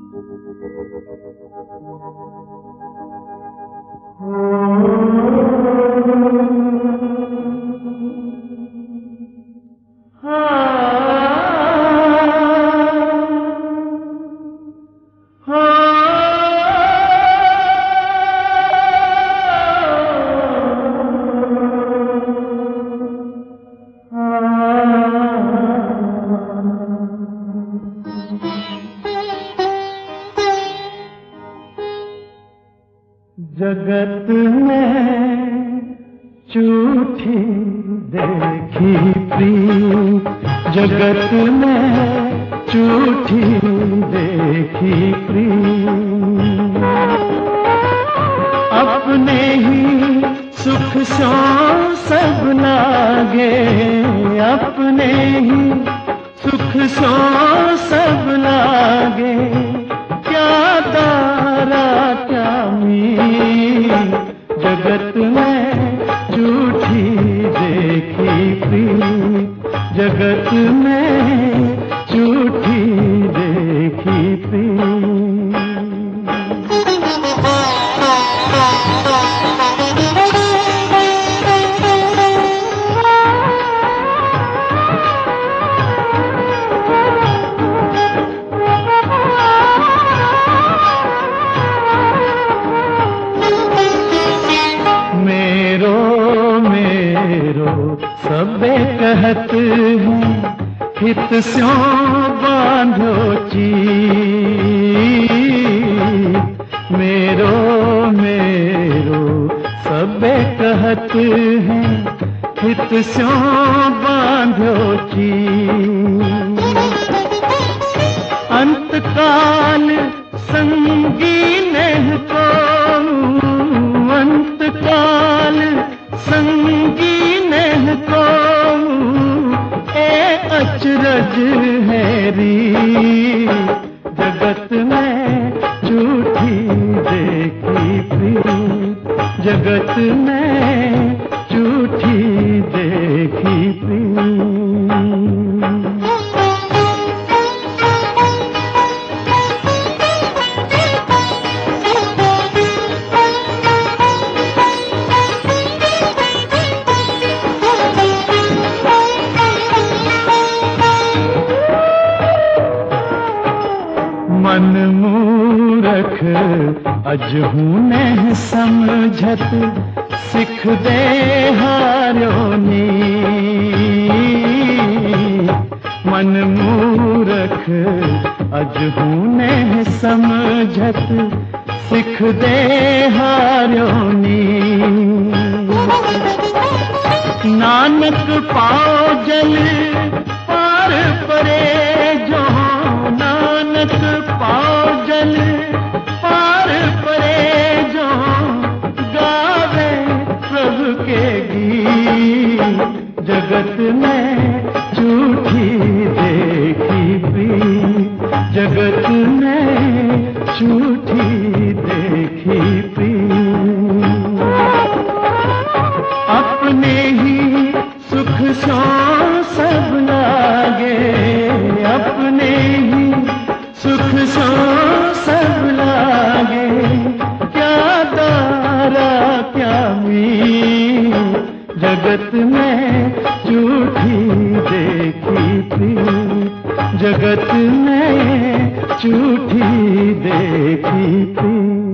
जगत में झूठी देखी प्रीत, जगत में झूठी देखी प्रीत, अपने ही सुख सो सब लागे, अपने ही सुख सो सब लागे, क्या तारा क्या मीत, जगत में झूठी देखी प्रीत, जगत में झूठी देखी प्रीत। सबे कहत हैं हित स्यों बांधो चीत, मेरो मेरो सबे कहत हैं हित स्यों बांधो चीत, अंतकाल संगी नेह को, अंतकाल संगी नेह को, अचरज है रीत, जगत में झूठी देखी प्रीत, जगत में झूठी देखी प्रीत। मन मूरख अजहू ने समझत, सिख दे हार्यो नीत, मन मूरख अजहू ने समझत, सिख दे हार्यो नीत, नानक पाओ जल पार परे जो, नानक पाओ जल पार परे जो, गावे प्रभु के गीत, जगत में झूठी देखी प्रीत, जगत में झूठी देखी प्रीत, अपने ही सुख सो सब लागे, अपने ही सुख सो सब लागे, क्या तारा क्या मीत, जगत में झूठी देखी प्रीत, जगत में झूठी देखी प्रीत।